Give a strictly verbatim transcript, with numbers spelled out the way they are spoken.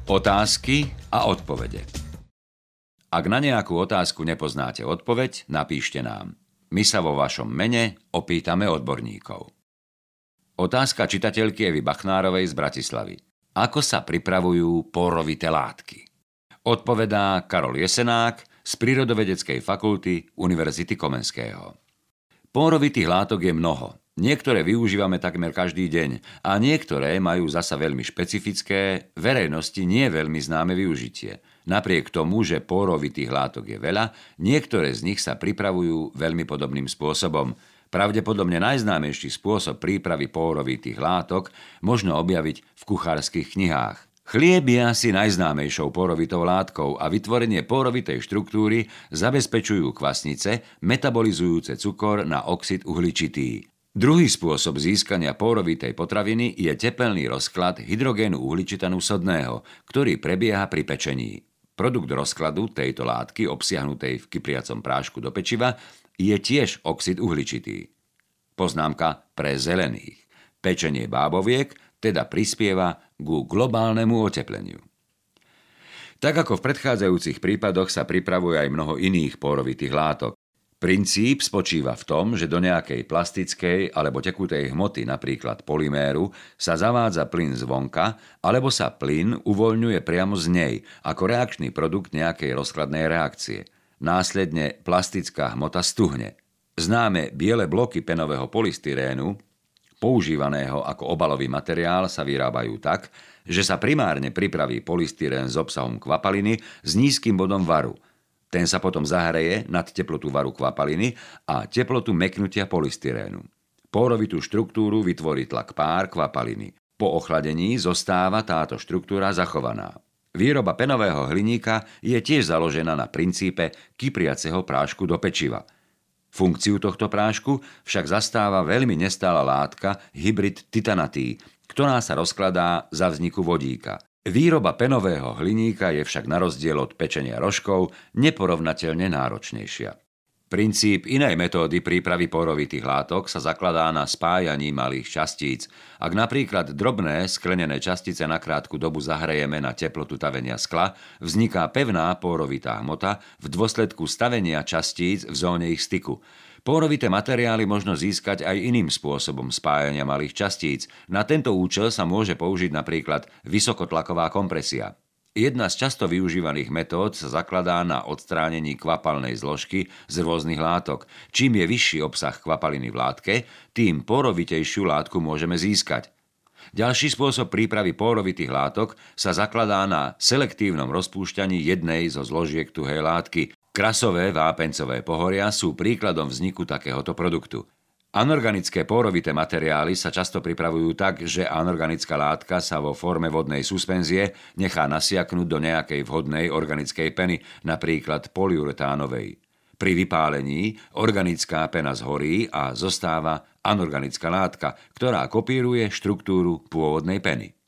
Otázky a odpovede. Ak na nejakú otázku nepoznáte odpoveď, napíšte nám. My sa vo vašom mene opýtame odborníkov. Otázka čitateľky Evy Bachnárovej z Bratislavy. Ako sa pripravujú pórovité látky? Odpovedá Karol Jesenák z Prírodovedeckej fakulty Univerzity Komenského. Pórovitých látok je mnoho. Niektoré využívame takmer každý deň a niektoré majú zasa veľmi špecifické, verejnosti nie veľmi známe využitie. Napriek tomu, že pórovitých látok je veľa, niektoré z nich sa pripravujú veľmi podobným spôsobom. Pravdepodobne najznámejší spôsob prípravy pórovitých látok možno objaviť v kuchárskych knihách. Chlieb je asi najznámejšou pórovitou látkou a vytvorenie pórovitej štruktúry zabezpečujú kvasnice, metabolizujúce cukor na oxid uhličitý. Druhý spôsob získania pórovitej potraviny je tepelný rozklad hydrogénu uhličitanu sodného, ktorý prebieha pri pečení. Produkt rozkladu tejto látky obsiahnutej v kypriacom prášku do pečiva je tiež oxid uhličitý. Poznámka pre zelených. Pečenie báboviek teda prispieva ku globálnemu otepleniu. Tak ako v predchádzajúcich prípadoch sa pripravuje aj mnoho iných pórovitých látok. Princíp spočíva v tom, že do nejakej plastickej alebo tekutej hmoty, napríklad polyméru, sa zavádza plyn zvonka, alebo sa plyn uvoľňuje priamo z nej, ako reakčný produkt nejakej rozkladnej reakcie. Následne plastická hmota stuhne. Známe biele bloky penového polystyrénu, používaného ako obalový materiál, sa vyrábajú tak, že sa primárne pripraví polystyrén s obsahom kvapaliny s nízkym bodom varu. Ten sa potom zahreje nad teplotu varu kvapaliny a teplotu mäknutia polystyrénu. Pórovitú štruktúru vytvorí tlak pár kvapaliny. Po ochladení zostáva táto štruktúra zachovaná. Výroba penového hliníka je tiež založená na princípe kypriaceho prášku do pečiva. Funkciu tohto prášku však zastáva veľmi nestála látka hybrid titanatý, ktorá sa rozkladá za vzniku vodíka. Výroba penového hliníka je však na rozdiel od pečenia rožkov neporovnateľne náročnejšia. Princíp inej metódy prípravy pórovitých látok sa zakladá na spájaní malých častíc. Ak napríklad drobné sklenené častice na krátku dobu zahrejeme na teplotu tavenia skla, vzniká pevná pórovitá hmota v dôsledku stavenia častíc v zóne ich styku. Pórovité materiály možno získať aj iným spôsobom spájania malých častíc. Na tento účel sa môže použiť napríklad vysokotlaková kompresia. Jedna z často využívaných metód sa zakladá na odstránení kvapalnej zložky z rôznych látok. Čím je vyšší obsah kvapaliny v látke, tým pórovitejšiu látku môžeme získať. Ďalší spôsob prípravy pórovitých látok sa zakladá na selektívnom rozpúšťaní jednej zo zložiek tuhej látky. Krasové vápencové pohoria sú príkladom vzniku takéhoto produktu. Anorganické pórovité materiály sa často pripravujú tak, že anorganická látka sa vo forme vodnej suspenzie nechá nasiaknúť do nejakej vhodnej organickej peny, napríklad polyuretánovej. Pri vypálení organická pena zhorí a zostáva anorganická látka, ktorá kopíruje štruktúru pôvodnej peny.